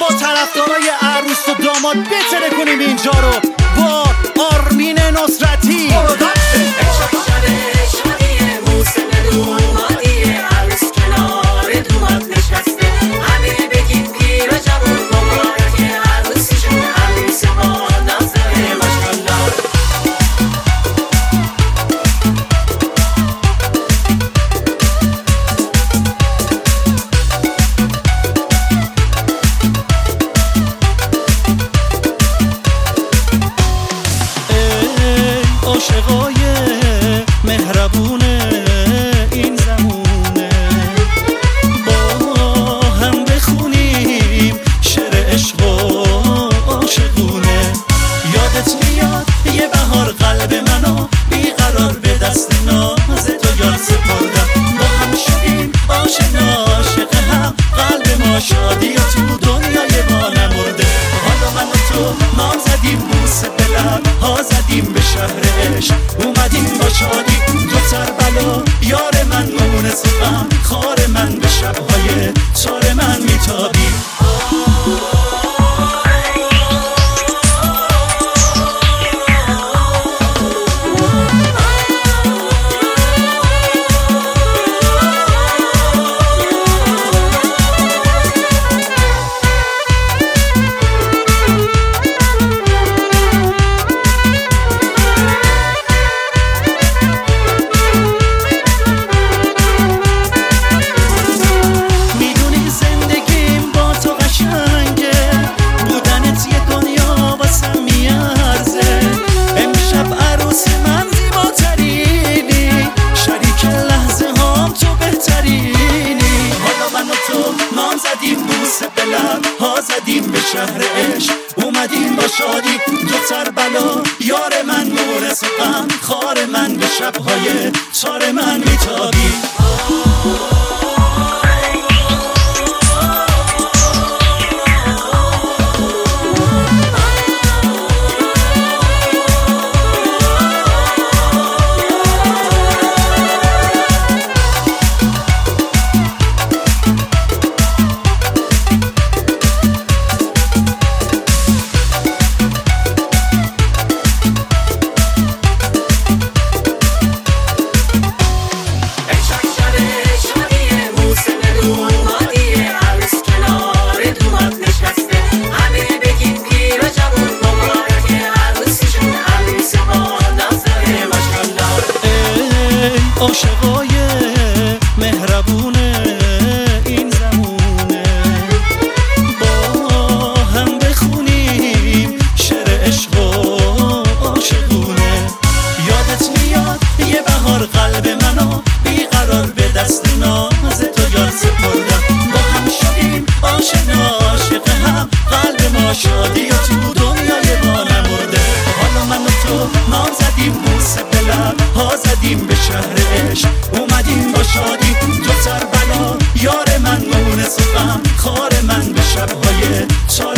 با طرفدارای عروس و داماد بتره کنیم اینجا رو با آرمین نصرتی. عاشقای مهربون این زمونه با هم بخونیم شعر عشق و عاشقونه. یادت میاد یه بهار قلب منو بیقرار به دست ناز تو یار سپردم. با هم شدیم آشنا عاشق هم، قلب ما شادی تو دنیای ما نمرده. حالا من و تو نام زدیم بوسه به لب ها زدیم به شهرش اومدیم با شادی. تو سربلا یار من مونس غم خار من به شبهای تار من میتابی. ها زدیم به شهرش اومدیم با شادی. تو سربلا یار من مونس غم خار من به شبهای تار من میتابی. عاشقای مهربون این زمونه با هم بخونیم شعر عشق و عاشقونه. یادت میاد یه بهار قلب منو بیقرار به دست ناز تو یار سپردم. با هم شدیم آشنا عاشق هم، قلب ما شادی و تو دنیای ما نمرده. حالا من و تو نام زدیم بوسه به لب ها زدیم به شهرش اومدیم با شادی. تو سربلا یار من مونس غم خار من به شبهای